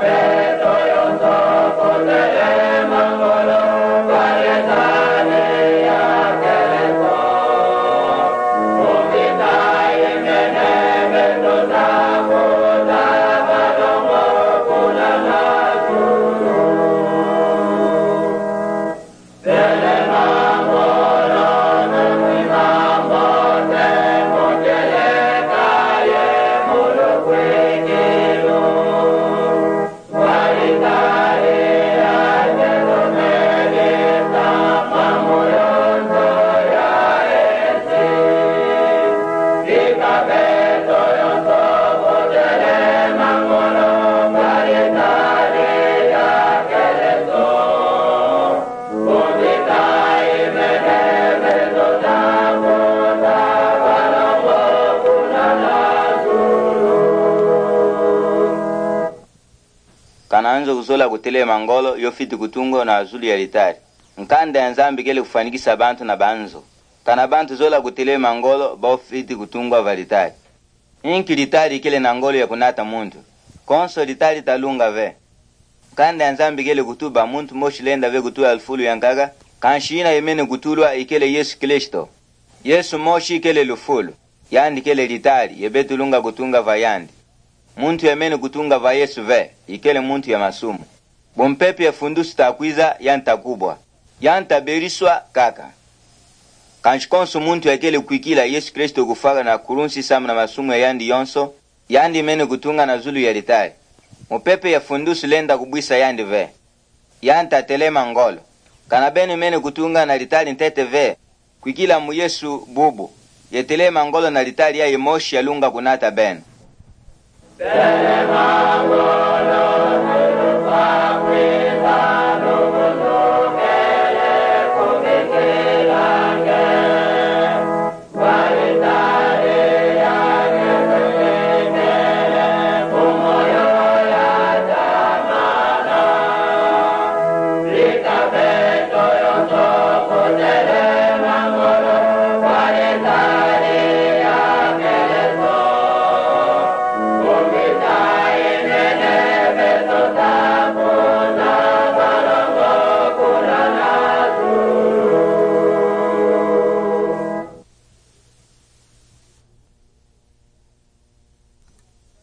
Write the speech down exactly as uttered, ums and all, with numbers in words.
Kananzo kuzola kutele mangolo yofiti kutungo na azuli ya litari. Nkanda ya nzambi kele kufanikisa bantu na banzo. Kana bantu zola kutele mangolo ba ofiti kutungo valitari. Inki litari kele nangolo ya kunata muntu. Konso litari talunga ve. Kanda ya nzambi kele kutuba muntu moshi lenda ve kutu alfulu yankaga. Kanshina yemene kutulwa ikele Yesu Kristo. Yesu moshi kele lufulu. Yandi kele litari yebetulunga kutunga vayandi. Muntu yemene kutunga va Yesu ve, ikele muntu ya masumu. Bompepe ya fundusu takwiza yanta kubwa. Yanta beriswa kaka. Kanchikonsu muntu yakele kuikila Yesu Kristo kufaga na kurunsi samu na masumu ya yandi yonso, yandi mene kutunga na zulu ya litari. Mupepe ya fundusu lenda kubwisa yandi ve. Yanta telema ngolo. Kanabene mene kutunga na litari ntete ve, kuikila mu Yesu bubu. Yetelema ngolo na litari ya yemoshi ya lunga kunata bene. Telema ngolo